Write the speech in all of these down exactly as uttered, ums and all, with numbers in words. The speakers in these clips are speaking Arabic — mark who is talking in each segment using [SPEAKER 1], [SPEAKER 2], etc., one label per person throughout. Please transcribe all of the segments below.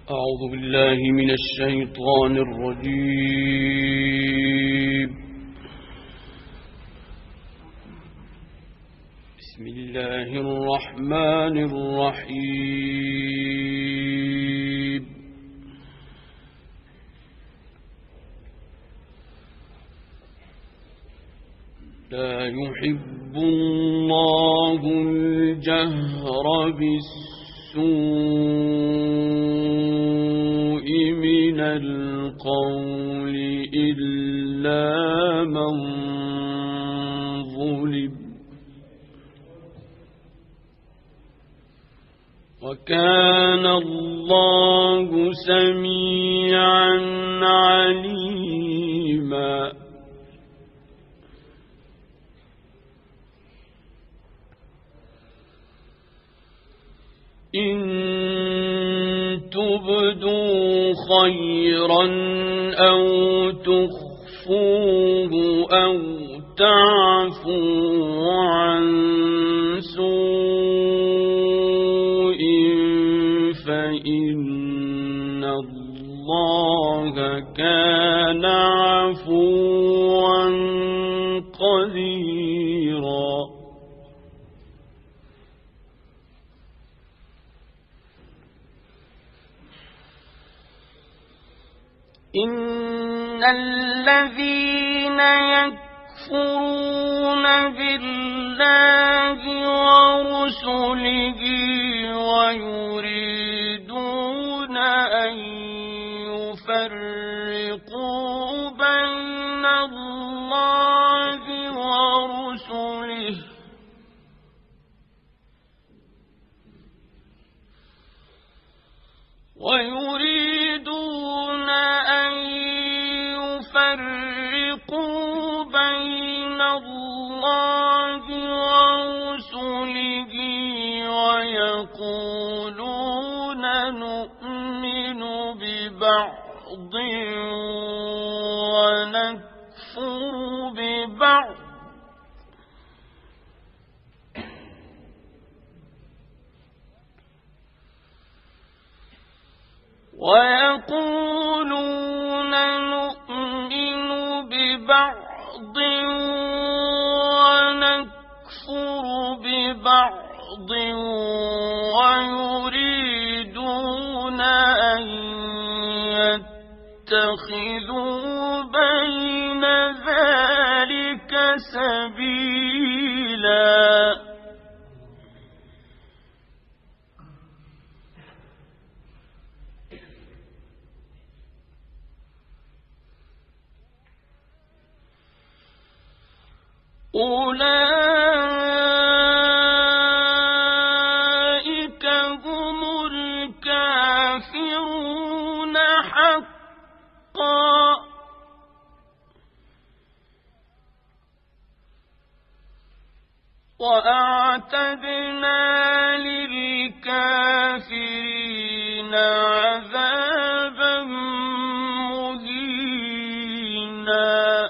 [SPEAKER 1] أعوذ بالله من الشيطان الرجيم. بسم الله الرحمن الرحيم. لا يحب الله الجهر بالسوء من القول إلا من ظلم، وكان الله سميعا عليما. إن تبدوا خيرا أو تخفوه أو تعفوا عن سوء فإن الله كان عفوا قديرا.
[SPEAKER 2] إن الذين يكفرون بالله ورسله ويريدون أن يفرقوا بين الله ورسله ويريدون أن يفرقوا بين الله ورسله ويقولون نؤمن ببعض ونكفر ببعض ويقولون نؤمن ببعض ونكفر ببعض ويريدون أن يتخذوا بين ذلك سبيلا. أولئك هم الكافرون حقا، وأعتدنا للكافرين عذابا مهينا.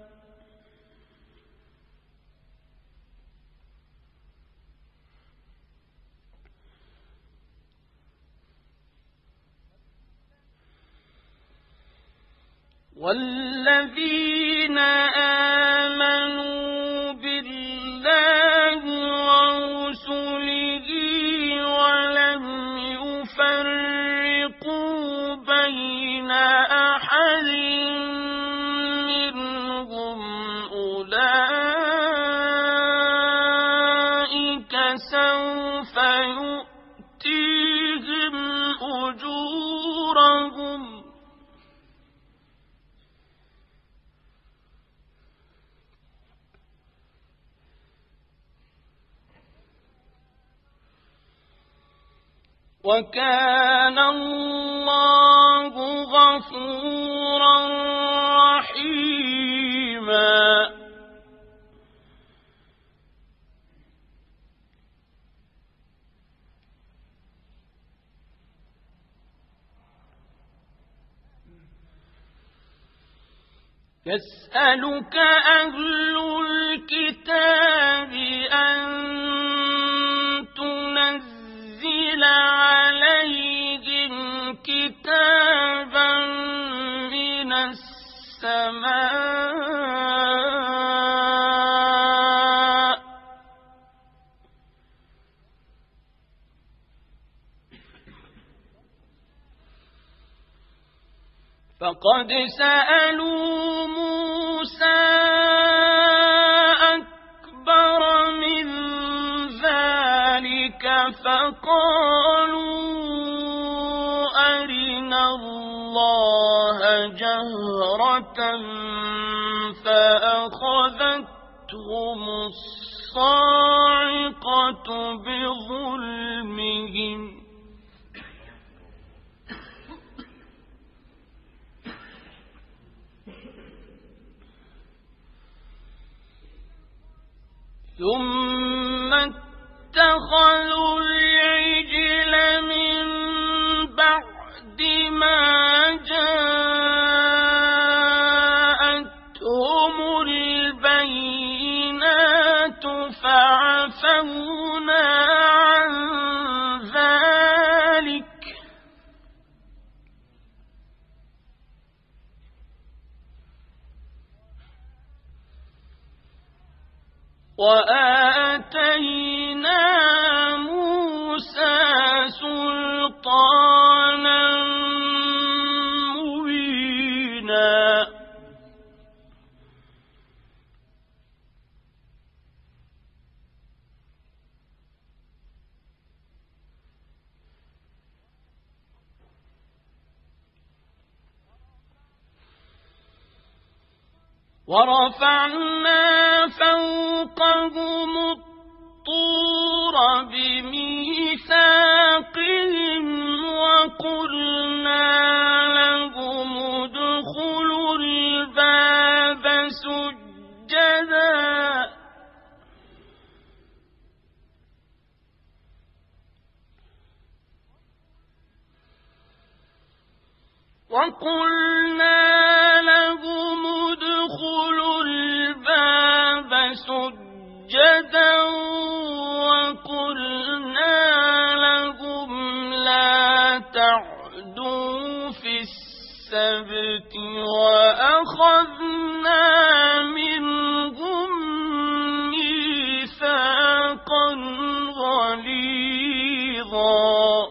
[SPEAKER 2] والذين آمنوا بالله ورسله ولم يفرقوا بين أحد منهم أولئك سوف يؤتيهم أجورهم وكان الله غفورا رحيما. يسألك أهل الكتاب أن تنزل عليهم كتابا من السماء فقد سألوا موسى أكبر من ذلك فقالوا أرنا الله جهرة فأخذتهم الصاعقة بظلمهم ثم اتخذوا العجل من بعد ما جاءتهم البينات فعفونا عن ذلك وآتينا موسى سلطانا مبينا ورفعنا فوقهم الطور بميثاقهم وقلنا لهم ادخلوا الباب سجدا وقلنا لهم ادخلوا الباب سجدا وقلنا لهم لا تعدوا في السبت وأخذنا منهم ميثاقا غليظا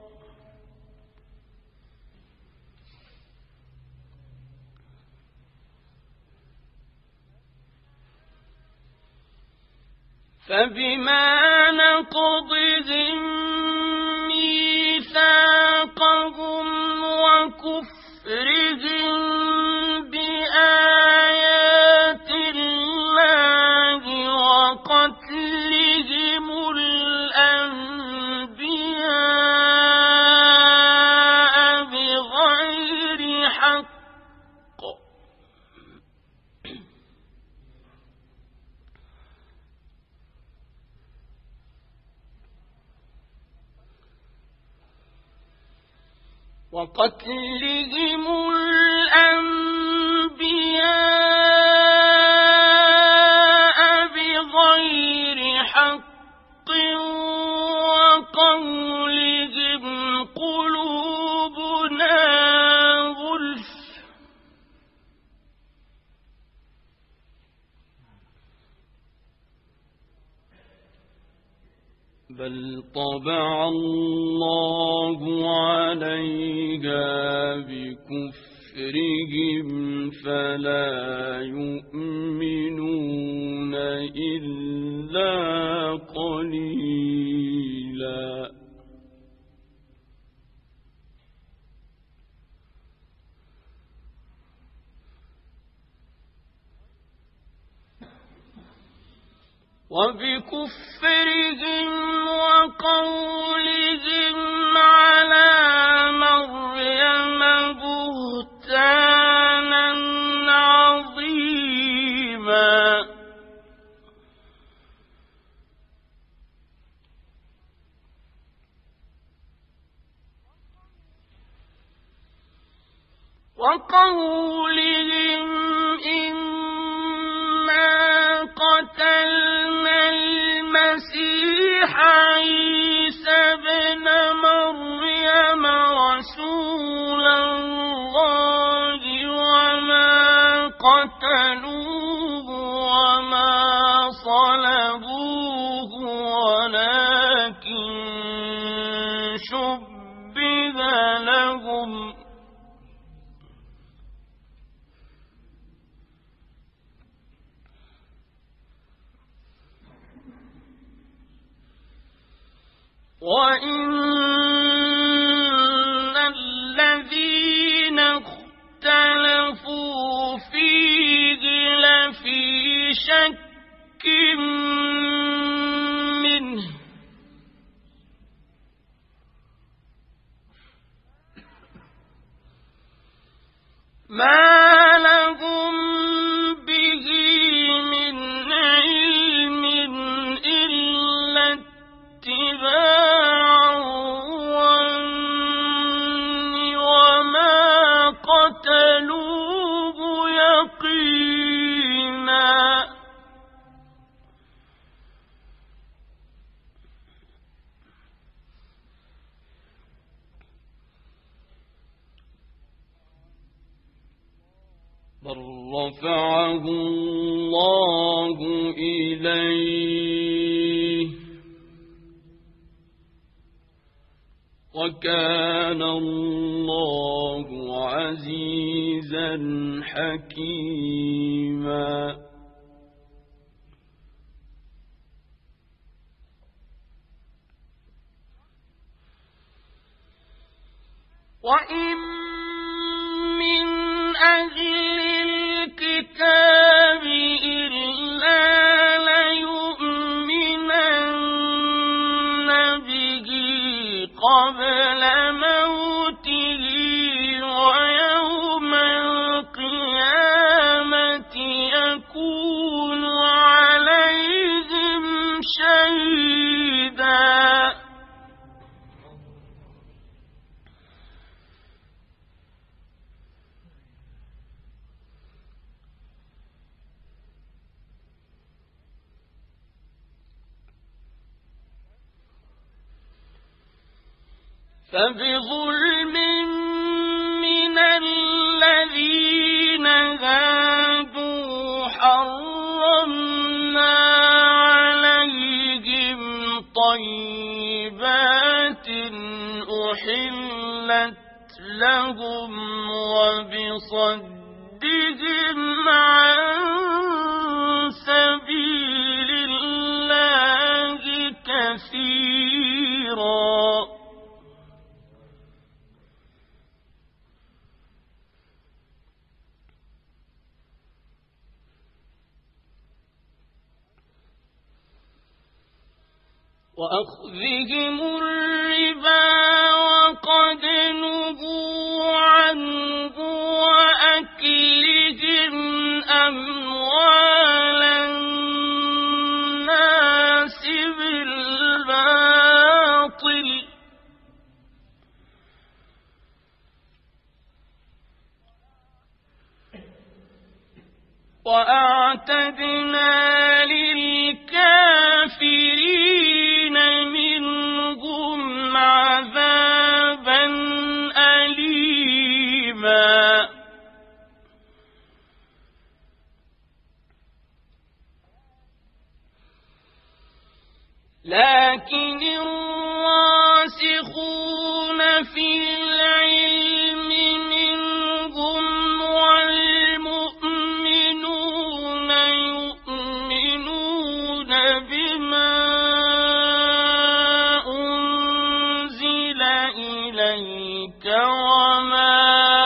[SPEAKER 2] فبما نقضهم ميثاقهم وكفرهم بآيات الله وقتلهم الأنبياء بغير حق وقتلهم الأنبياء بغير حق وقولهم قلوبنا غلف بل طبع الله عليها بكفرهم فلا يؤمنون إلا قليلا وبكفرهم وقولهم على مريم بهتانا عظيما وقولهم إنا قتلنا المسيح عيسى ابن مريم رسول لهم وإن الذين اختلفوا فيه لفي شك منه ما لهم به من علم إلا اتباع الظن وما قتلوه يقينا بل رفعه الله إليه وكان الله عزيزا حكيما وإن من أهل الكتاب إلا ليؤمنن به قبل موته ويوم القيامة يكون عليهم شهيدا فبظلم من الذين هادوا حرمنا عليهم طيبات أحلت لهم وبصدهم عن سبيل الله كثيرا وأخذهم الربا وقد نهوا عنه وأكلهم أموال الناس بالباطل وأعتدنا للكافرين منهم عذابا أليما لكن الراسخون في العلم منهم والمؤمنون يؤمنون بما أنزل إليك وما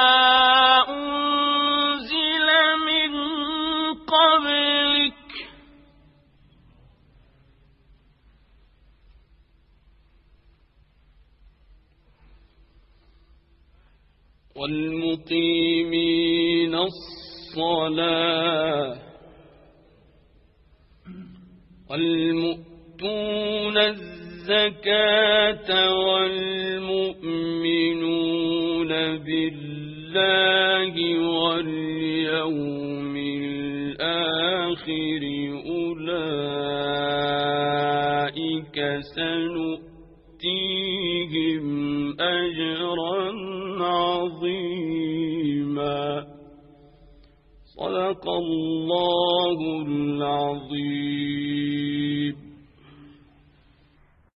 [SPEAKER 2] أنزل من قبلك والمقيمين الصلاة والمؤتون الزكاة والمؤمنون بالله واليوم الآخر أولئك سنؤتيهم أجرا عظيما صدق الله العظيم.